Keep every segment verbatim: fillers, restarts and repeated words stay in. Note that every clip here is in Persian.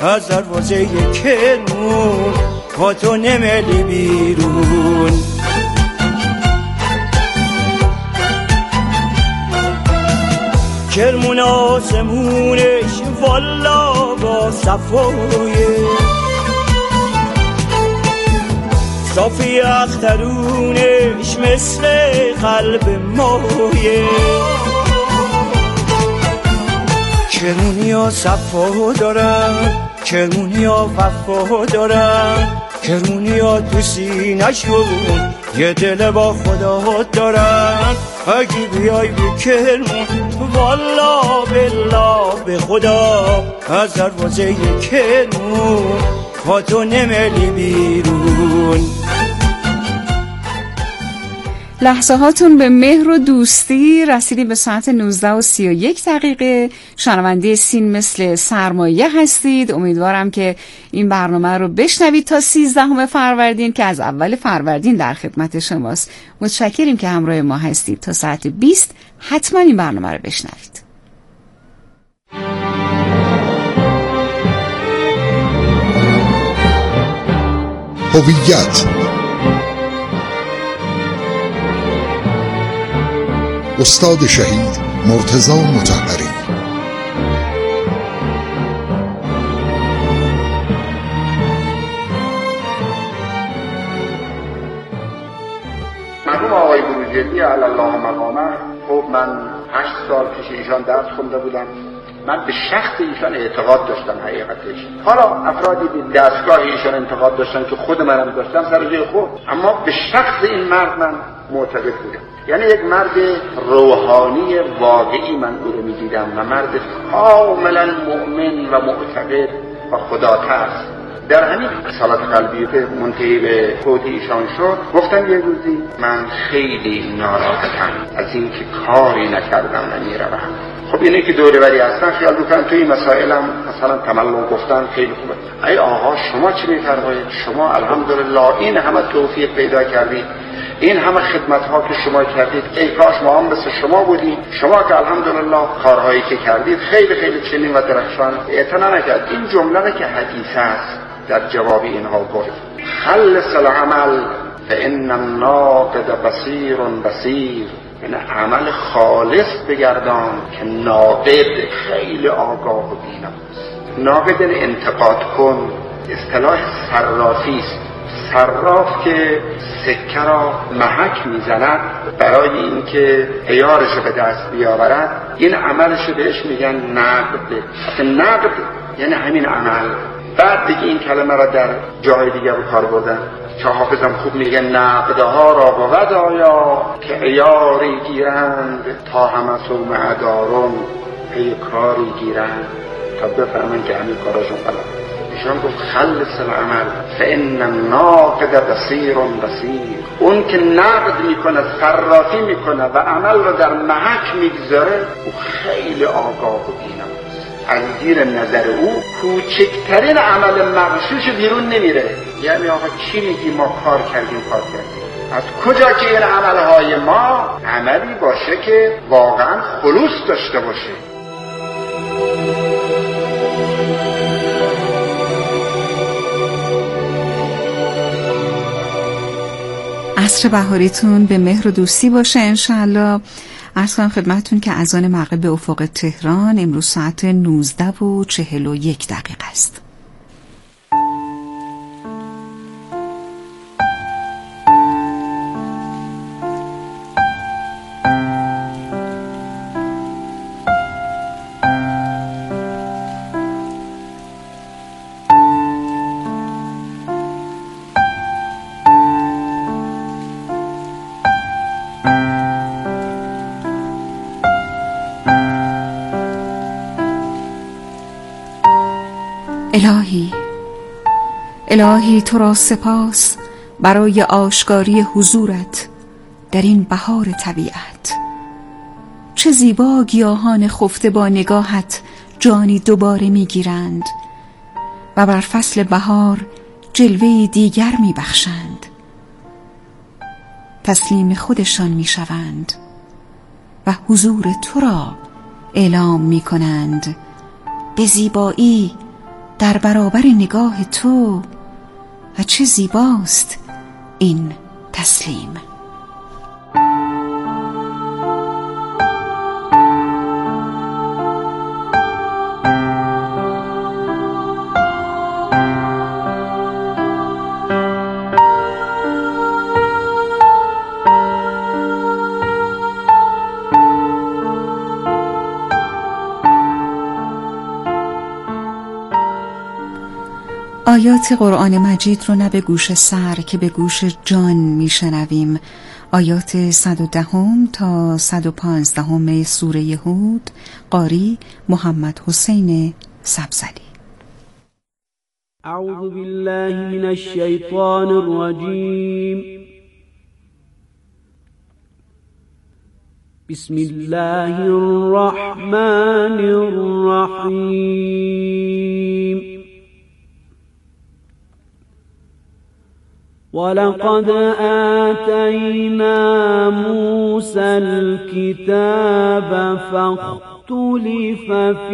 از دروازه کرمون با تو نمیلی بیرون. کرمون آسمونش والا با صفایه، صافی اخترونش مثل قلب مایه. کرمونی ها صفا دارن، کرمونی ها وفا دارن، کرمونی ها تو سینه‌شون یه دل با خدا دارن. اگه بیای به کرمون والا بالله به خدا از دروازه کرمون با تو نمیلی بیرون. لحظه هاتون به مهر و دوستی. رسیدیم به ساعت نوزده و سی و یک دقیقه. شنونده سین مثل سرمایه هستید. امیدوارم که این برنامه رو بشنوید تا سیزدهم فروردین که از اول فروردین در خدمت شماست. متشکریم که همراه ما هستید. تا ساعت بیست حتما این برنامه رو بشنوید. هویت، استاد شهید مرتضی مطهری. مرحوم آقای بروجردی علی الله مقامه، خب من هشت سال پیش ایشان درس خونده بودم. من به شخص ایشان اعتقاد داشتم حقیقتش. حالا افرادی به دستگاه ایشان انتقاد داشتن که خود منم داشتم سر جای خود، اما به شخص این مرد من معتقد بودم. یعنی یک مرد روحانی واقعی من او رو می‌دیدم و مرد کاملا مؤمن و معتقد و خدا ترس. در همین سالات قلبی که منتهی به فوت ایشان شد، گفتم یه روزی من خیلی ناراحتم از این که کاری نکردم و میروم. خب اینه که دوره بری هستن خیال میکنم توی این مسائلم مثلا تملق گفتن خیلی خوبه. ای آقا شما چی میفرمایید؟ شما الحمدلله این همه توفیق پیدا کردید، این همه خدمت ها که شما کردید، ای کاش ما هم مثل شما بودیم. شما که الحمدلله کارهایی که کردید خیلی خیلی چنین و درخشان. اعتنا نکرد. این جمله که حدیث است در جواب اینها گفت خلص العمل فان الناقد بصیر بصیر، یعنی عمل خالص بگردان که ناقد خیلی آگاه و بیناست. ناقد انتقاد کن اصطلاح صرافی است. صراف که سکه را محک میزند برای اینکه عیارش به دست بیاورد، این عملش بهش میگن نقد. نقد یعنی همین عمل. بعد دیگه این کلمه را در جای دیگه به کار بردن که حافظم خوب میگه نقدها را بود آیا که عیاری گیرند تا همه صومعه دارون پی کاری گیرند تا بفهمن که همین کاراشون غلط. ایشان گفت خلص العمل فان الناقد بصیر بصیر. اون که نقد میکنه، صرافی میکنه و عمل رو در محک میگذاره، او خیلی آگاه و بیناست. از زیر نظر او کوچکترین عمل مغشوش بیرون نمیره. یعنی آقا چی میگی؟ ما کار کردیم کار کردیم. از کجا که این عملهای ما عملی باشه که واقعا خلوص داشته باشه. عصر بهاریتون به مهر و دوستی باشه انشالله. عرض کنم خدمتتون که اذان مغرب به افق تهران امروز ساعت نوزده و چهل و یک دقیقه است. الهی الهی تو را سپاس برای آشکاری حضورت در این بهار طبیعت. چه زیبا گیاهان خفته با نگاهت جانی دوباره میگیرند و بر فصل بهار جلوه‌ای دیگر میبخشند. تسلیم خودشان میشوند و حضور تو را اعلام میکنند به زیبایی در برابر نگاه تو و چه زیباست این تسلیم. آیات قرآن مجید رو نه به گوش سر که به گوش جان میشنویم. آیات صد و دهم تا صد و پانزدهم سوره هود. قاری محمد حسین سبزلی. اعوذ بالله من الشیطان الرجیم. بسم الله الرحمن الرحیم. ولقد آتينا موسى الكتاب فاختلف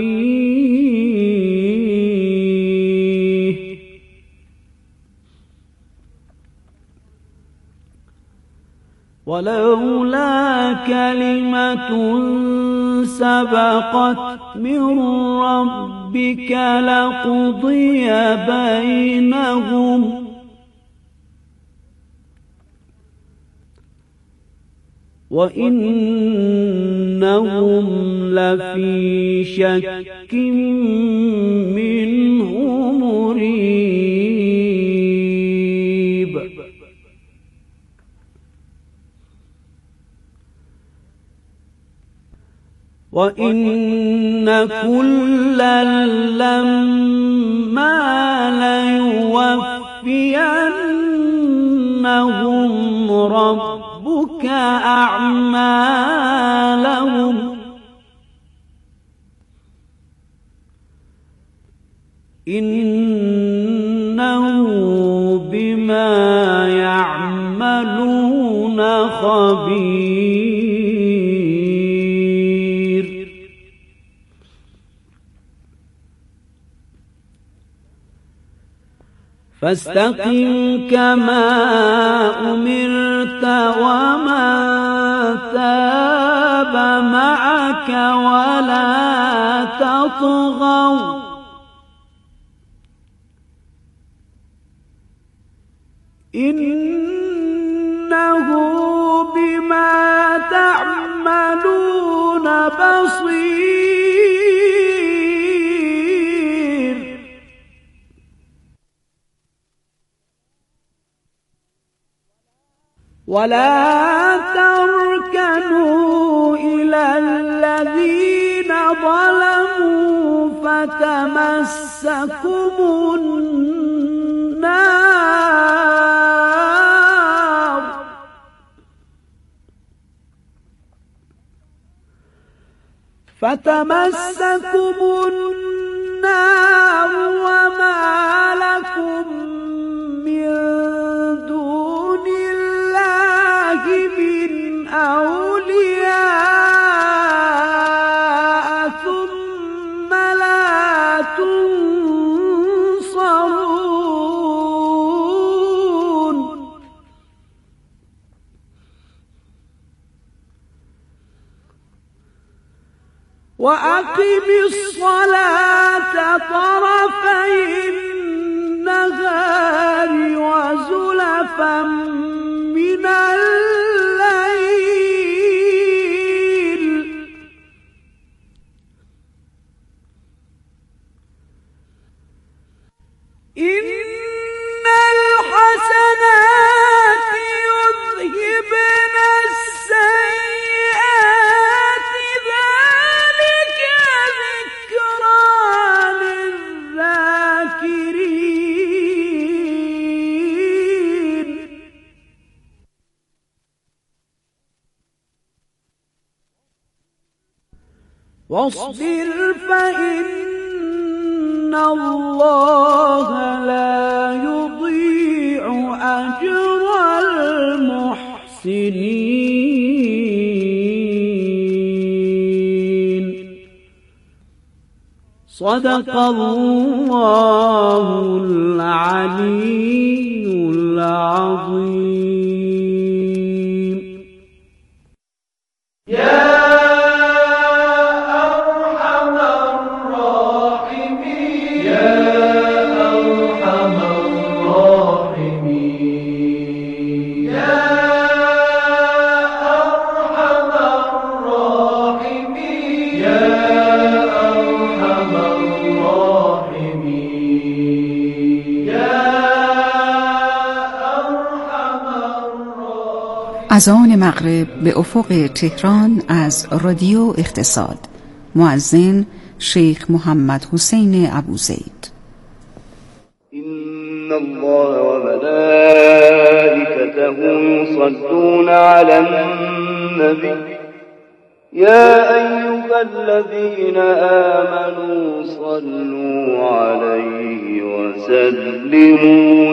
فيه ولولا كلمة سبقت من ربك لقضي بينهم وَإِنَّهُمْ لَفِي شَكٍّ مِّنْهُ مُرِيبٍ. وَإِنَّ كُلًّا لَّمَّا لَيُوَفِّيَنَّهُمْ رَبُّهُمْ ربك أعمالهم إنه بما يعملون خبير. فاستقم كما أمرت ومن تاب معك ولا تطغوا إنه بما تعملون بصير. ولا تركنوا إلى الذين ظلموا فتمسكم النار فتمسكم النار وما لكم من دون الله من أولياء ثم لا تنصرون. وأقم الصلاة طرفي النهار وزلفا من الليل إن الحسنات يذهبن السيئات ذلك ذكرى للذاكرين. واصبر فإن الله لا يضيع أجر المحسنين. صدق الله الله العلي العظيم. يا أرحم الراحمين يا أرحم الراحمين يا أرحم الراحمين يا أرحم الراحمين يا أرحم الراحمين. اذان مغرب به افق تهران از رادیو اقتصاد. مؤذن شیخ محمد حسین ابوزید. إن الله وملائكته يصلون على النبي يا أيها الذين آمنوا صلوا عليه وسلموا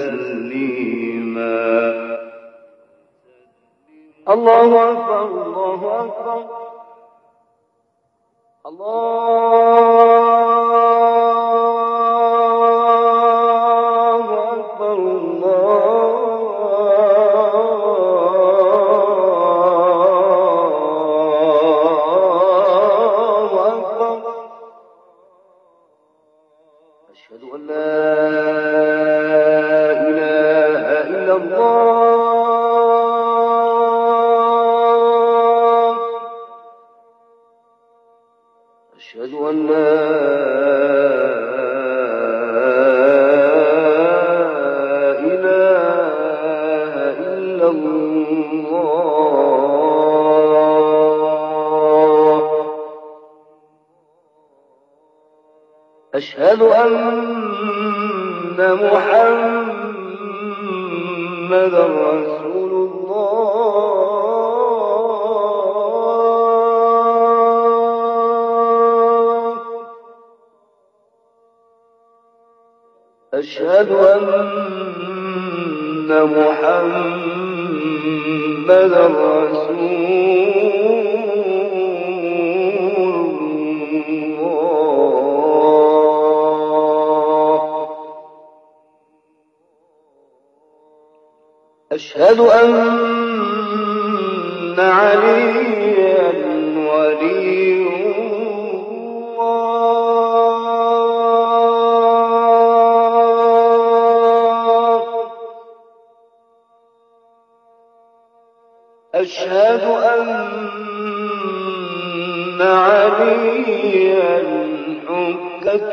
تسليما. الله أكبر الله أكبر الله أكبر الله أكبر. أشهد أن لا إله إلا الله. أشهد أن لا إله إلا الله. أشهد أن محمدا رسول الله. أشهد أن محمدا رسول الله. أشهد أن عليا ولي الله. أشهد أن عليا حجة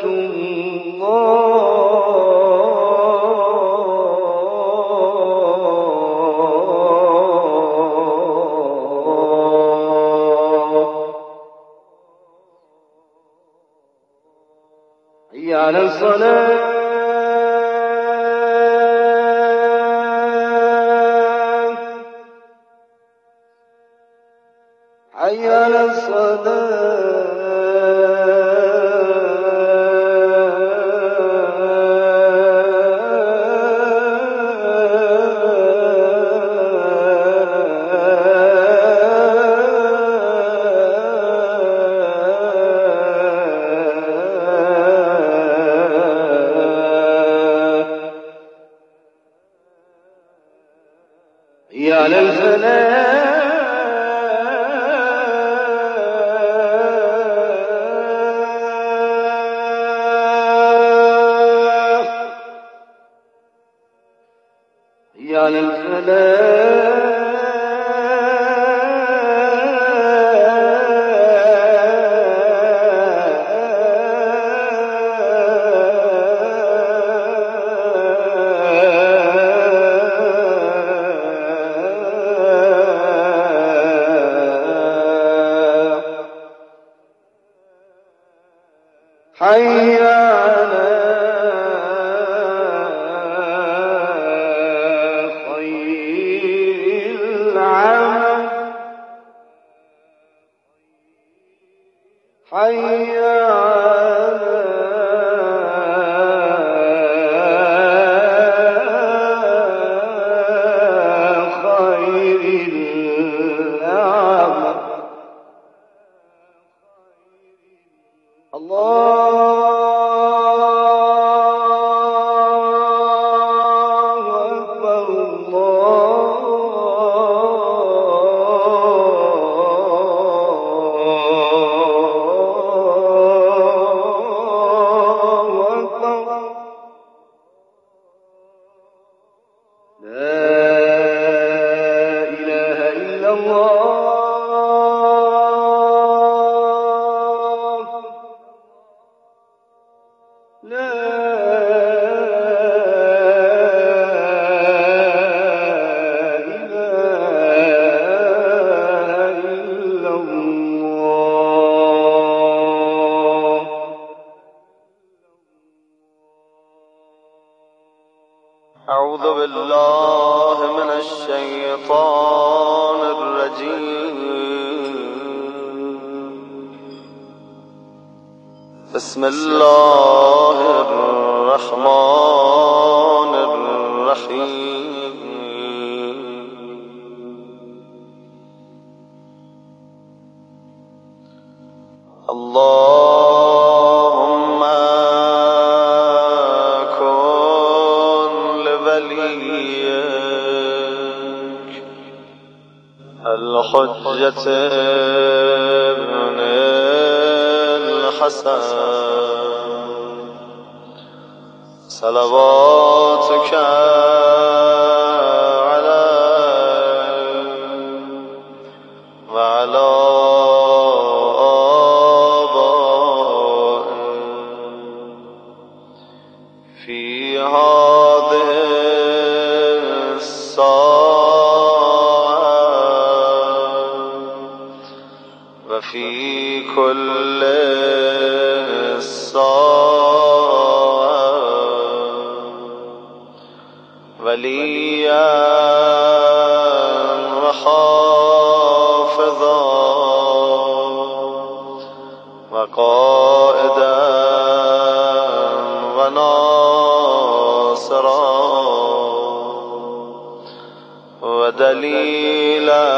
الله. حي على الصلاة. حي على الصلاة. حي على الفلاح. حي على الفلاح. حي على خير العمل. حي على خير العمل. الله أعوذ بالله من الشيطان الرجيم. بسم الله الرحمن الرحيم. اللهم كن لوليك الحجة ابن الحسن صلواتك عليه وعلى آبائه في هذه الساعة وفي كل الساعة وليا وحافظا وقائدا وناصرا ودليلا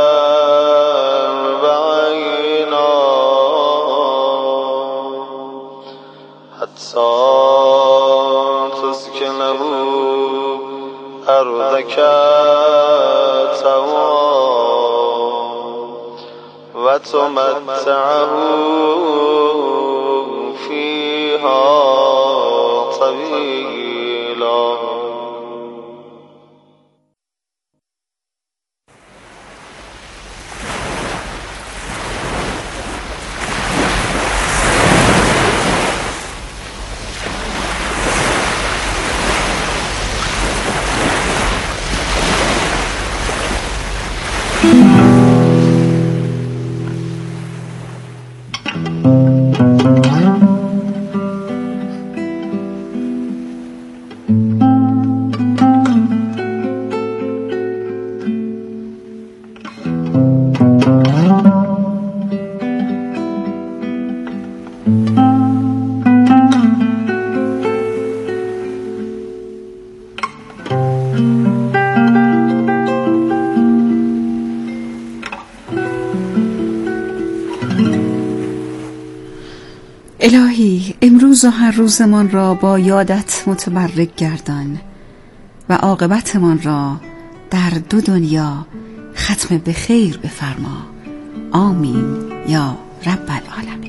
بعينا حتى تسكنه أرضك طوعا وتمتعه فيها طويلا. الهی امروز و هر روزمان را با یادت متبرک گردان و عاقبتمان را در دو دنیا ختم به خیر بفرما. آمین یا رب العالمین.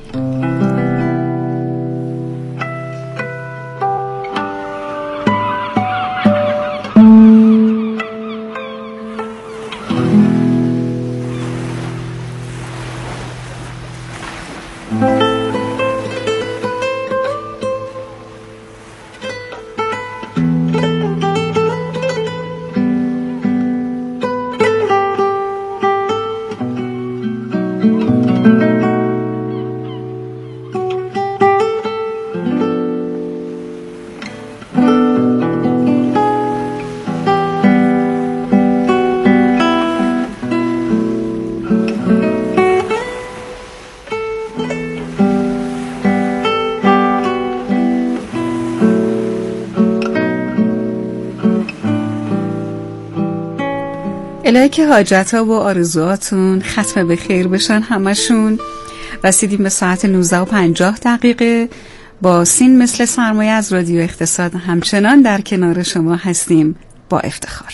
الهی که حاجت ها و آرزوهاتون ختم به خیر بشن همشون. رسیدیم به ساعت نوزده و پنجاه دقیقه. با سین مثل سرمایه از رادیو اقتصاد همچنان در کنار شما هستیم با افتخار.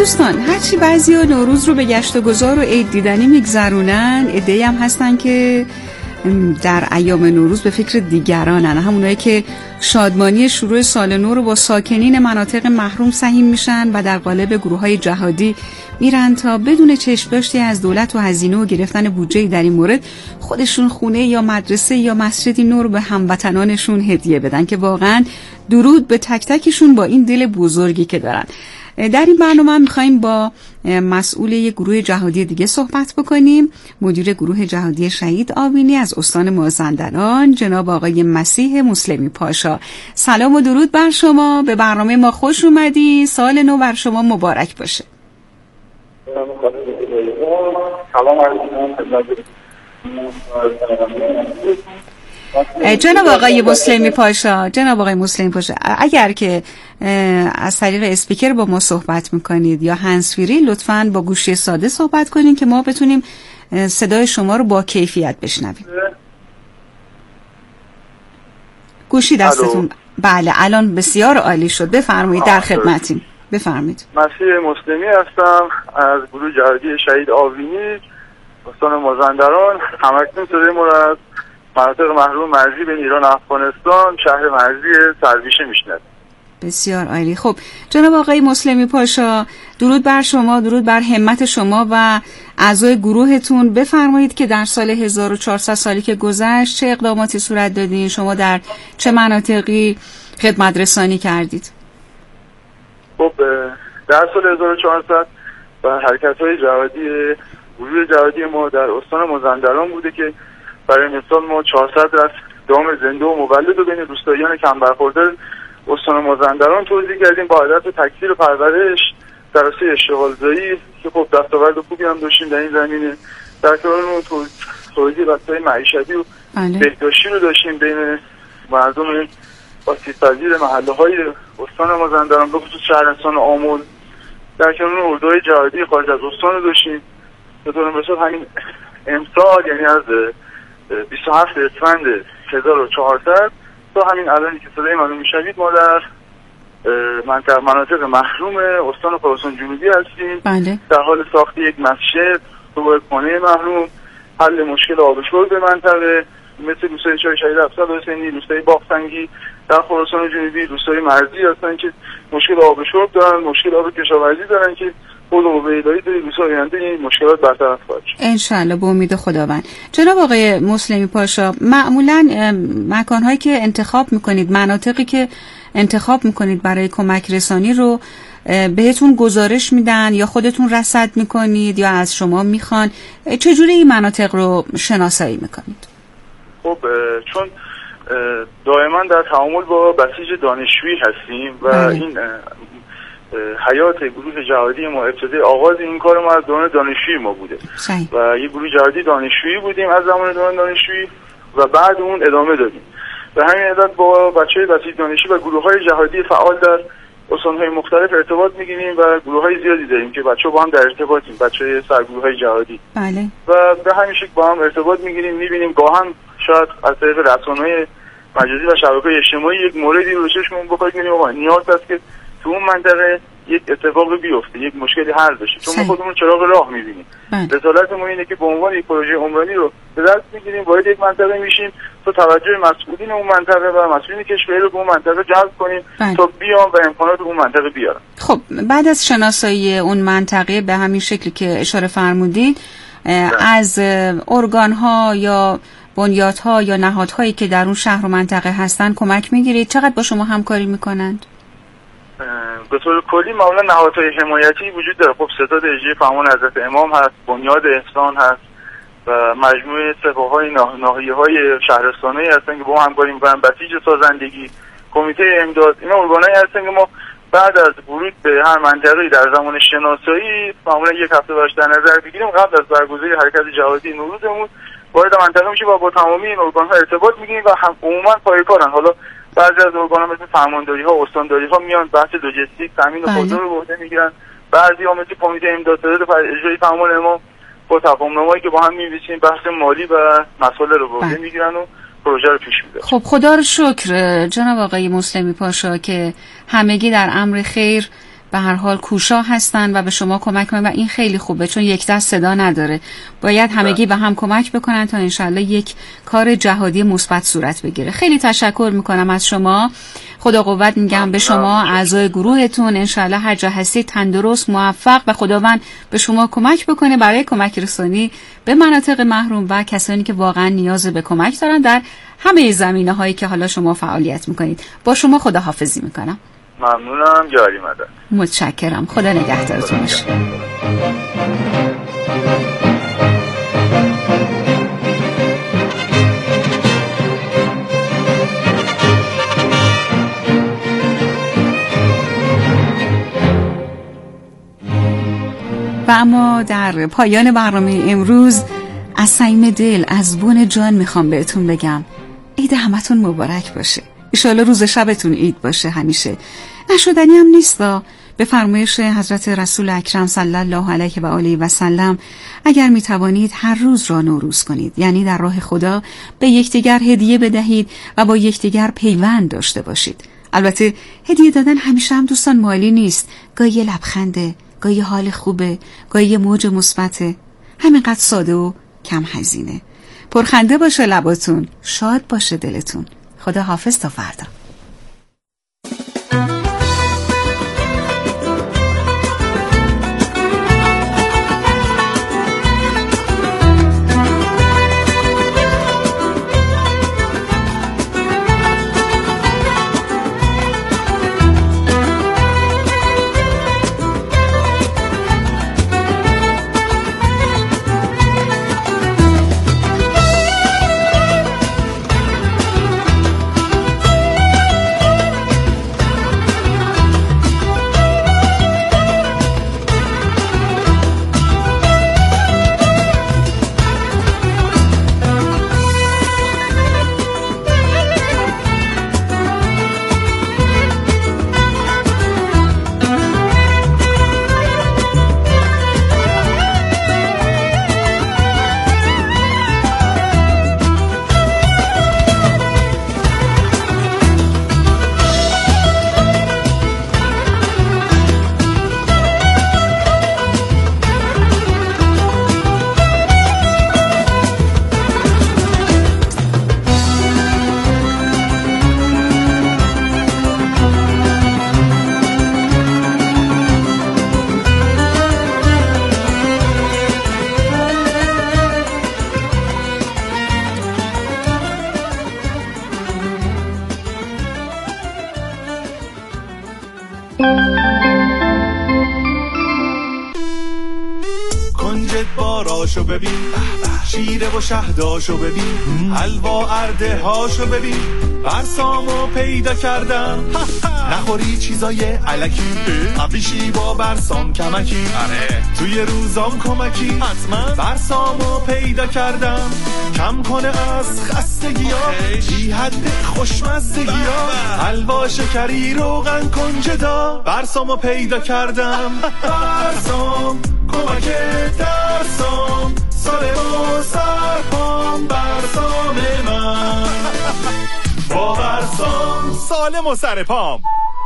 دوستان، هرچی بعضیا نوروز رو به گشت و گذار و عید دیدنی میگذرونن، عده‌ای هم هستن که در ایام نوروز به فکر دیگرانن، همونایی که شادمانی شروع سال نو رو با ساکنین مناطق محروم سهیم میشن و در قالب گروه‌های جهادی میرن تا بدون چشم داشتی از دولت و هزینه و گرفتن بودجه در این مورد خودشون خونه یا مدرسه یا مسجدی نو رو به هموطنانشون هدیه بدن که واقعا درود به تک تکشون با این دل بزرگی که دارن. در این برنامه میخواییم با مسئول یک گروه جهادی دیگه صحبت بکنیم، مدیر گروه جهادی شهید آوینی از استان مازندران، جناب آقای مسیح مسلمی پاشا. سلام و درود بر شما، به برنامه ما خوش اومدی، سال نو بر شما مبارک باشه. سلام علیکم. جناب آقای مسلمی پاشا، جناب آقای مسلمی پاشا، اگر که از طریق اسپیکر با ما صحبت میکنید یا هندزفری، لطفاً با گوشی ساده صحبت کنید که ما بتونیم صدای شما رو با کیفیت بشنویم. گوشی دستتون؟ بله، الان بسیار عالی شد. بفرمایید، در خدمتیم. بفرمایید. مسیح مسلمی هستم از گروه جهادی شهید آوینی، استان مازندران. همکنون صدای ما را از مناطق محروم مرزی بین ایران و افغانستان، شهر مرزی سرویشه میشنوید. بسیار عالی. خب جناب آقای مسلمی پاشا، درود بر شما، درود بر همت شما و اعضای گروهتون. بفرمایید که در سال هزار و چهارصد سالی که گذشت چه اقداماتی صورت دادین؟ شما در چه مناطقی خدمت رسانی کردید؟ خب در سال هزار و چهارصد و حرکت‌های جهادی گروه جهادی ما در استان مازندران بوده که برای مثال ما چهارصد رس دام زنده و مولد و بین روستاییان کم برخورده استان مازندران توزیع کردیم با هدف تکثیر و پرورش در راسته اشتغال زایی که خب دستاورد خوبی هم داشتیم در این زمینه. در کنار اون توزیع وسایل معیشتی و بهداشتی رو داشتیم بین مردم آسیب‌پذیر محله‌های استان مازندران، به خصوص شهرستان آمل. در کنار اون اردوهای جهادی خارج از استان رو داشتیم. به طور مثال همین امسال، یعنی از بیست و هفت اسفند هزار و چهارصد تا همین الانی که صدای منو میشنوید، ما در منطقه مناطق محروم استان خراسان جنوبی هستیم. بله. در حال ساخت یک مسجد، صبحانه محروم، حل مشکل آب و شرب منطقه، مثل روستای چای شهید افضل حسینی، روستای باغسنگی در خراسان جنوبی، روستای مرزی هستن که مشکل آب و شرب دارن، مشکل آب کشاورزی دارن که خودمون به الهی در روزهای آینده این مشکلات برطرف خواهد شد ان شاء الله، به امید خداوند. جناب آقای مسلمی پاشا، معمولا مکان‌هایی که انتخاب میکنید، مناطقی که انتخاب میکنید برای کمک رسانی رو بهتون گزارش میدن یا خودتون رصد میکنید یا از شما میخوان؟ چجوری این مناطق رو شناسایی میکنید؟ خب چون دائما در تعامل با بسیج دانشجویی هستیم و بله. این حیات گروه جهادی ما ابتدای آغاز این کار ما از دوران دانشجویی ما بوده صحیح. و یه گروه جهادی دانشجویی بودیم از زمان دوران دانشجویی و بعد اون ادامه دادیم. به همین علت با بچه‌های بسیج دانشجویی و گروه‌های جهادی فعال در استان‌های مختلف ارتباط می‌گیریم و گروه‌های زیادی داریم که بچه‌ها با هم در ارتباطیم، بچه‌های سرگروه‌های جهادی. بله. و به همین شکل با هم ارتباط می‌گیریم، می‌بینیم گاهن شاید از طریق رسانه‌های مجازی و شبکه‌های اجتماعی یک موردی رو چشمون بخواید ببینیم آقا نیاز است که تو اون منطقه یک اتفاقی بیفته، یک مشکلی حل بشه، چون ما خودمون چراغ راه می‌بینیم. رسالت ما اینه که به عنوان یک پروژه عمرانی رو به دست می‌گیریم، وارد یک منطقه میشیم تا توجه مسئولین اون منطقه و مسئولین کشور رو به اون منطقه جلب کنیم بله. تا بیان و امکانات اون منطقه بیارن. خب بعد از شناسایی اون منطقه به همین شکلی که اشاره فرمودید، از ارگان‌ها یا بنیادها یا نهادهایی که در اون شهر و منطقه هستن کمک می‌گیرید؟ چقدر با شما همکاری می‌کنند؟ به طور کلی معمولا نهادهای حمایتی وجود داره. خب ستاد اجرایی فرمان حضرت امام هست، بنیاد احسان هست و مجموعه سپاه‌های ناحیه‌های شهرستانایی هستن که با هم همکاری می‌کنن، بسیج سازندگی، کمیته امداد. اینا ارگانایی هستن که ما بعد از ورود به هر منطقه‌ای در زمان شناسایی معمولا یک هفته براش در نظر بگیریم قبل از برگزاری حرکت جهادی نوروزمون وارد منطقه میشیم و با تمامی این ارگان‌ها ارتباط می‌گیریم و هم عموما پایکارن. حالا بعضی از ارگان‌ها مثل فرمانداری‌ها و استانداری‌ها میان بحث لوجستیک، تامین خودرو رو به عهده میگیرن. بعضی‌ها مثل کمیته امداد ستاد اجرایی فرمان امام با تفاهم‌نامه‌ای که با هم می‌نویسیم بحث مالی و مسائل رو به عهده میگیرن و پروژه رو پیش می‌برن. خب خدا رو شکر جناب آقای مسلمی پاشا که همگی در امر خیر به هر حال کوشا هستن و به شما کمک کنن و این خیلی خوبه، چون یک دست صدا نداره. باید همگی به هم کمک بکنن تا انشالله یک کار جهادی مثبت صورت بگیره. خیلی تشکر میکنم از شما. خدا قوت میگم به شما، اعضای گروهتون. انشالله هر جا هستید تندرست، موفق و خداوند به شما کمک بکنه برای کمک رسانی به مناطق محروم و کسانی که واقعا نیاز به کمک دارن در همه زمینه هایی که حالا شما فعالیت میکنید. با شما خداحافظی میکنم. ممنونم، جاری مدد. متشکرم. خدا نگهدارتون باشه. و اما در پایان برنامه امروز از صمیم دل، از بون جان میخوام بهتون بگم عید همتون مبارک باشه. انشالله روز شبتون عید باشه. همیشه نشدنی هم نیستا. به فرمایش حضرت رسول اکرم صلی الله علیه و آله و سلم اگر میتوانید هر روز را نوروز کنید، یعنی در راه خدا به یکدیگر هدیه بدهید و با یکدیگر پیوند داشته باشید. البته هدیه دادن همیشه هم دوستان مالی نیست، گاهی لبخنده، گاهی حال خوبه، گاهی موج مثبته، همینقدر ساده و کم هزینه. پرخنده باشه لباتون، شاد باشه دلتون. خدا حافظ تا فردا. هاشو ببین، شیره و شهداشو ببین، حلوا ارده هاشو ببین، برسامو پیدا کردم. نخوری چیزای علکی، ابریشی با برسام کمکی، توی روزام کمکی، حتما برسامو پیدا کردم. کم کنه از خستگی ها، بی حد خوشمزدگی ها، حلوا شکری روغن کنجدا، برسامو پیدا کردم. برسام کمک درسام، ساله و سرپام، برسام من با برسام سالم و سرپام.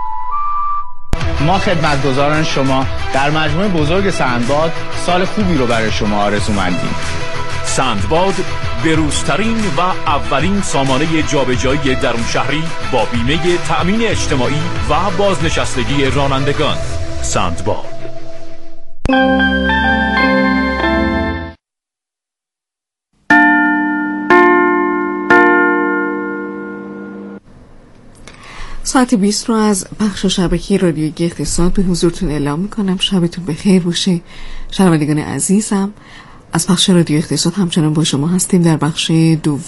ما خدمتگزاران شما در مجموعه بزرگ سندباد سال خوبی رو برای شما آرزومندیم. سندباد بروزترین و اولین سامانه جابجایی درون شهری با بیمه تأمین اجتماعی و بازنشستگی رانندگان. سندباد. ساعت بیست رو از بخش شبکه رادیویی اقتصاد به حضورتون اعلام میکنم. شبتون بخیر باشه شنوندگان عزیزم. از بخش رادیو اقتصاد همچنان با شما هستیم در بخش دوم.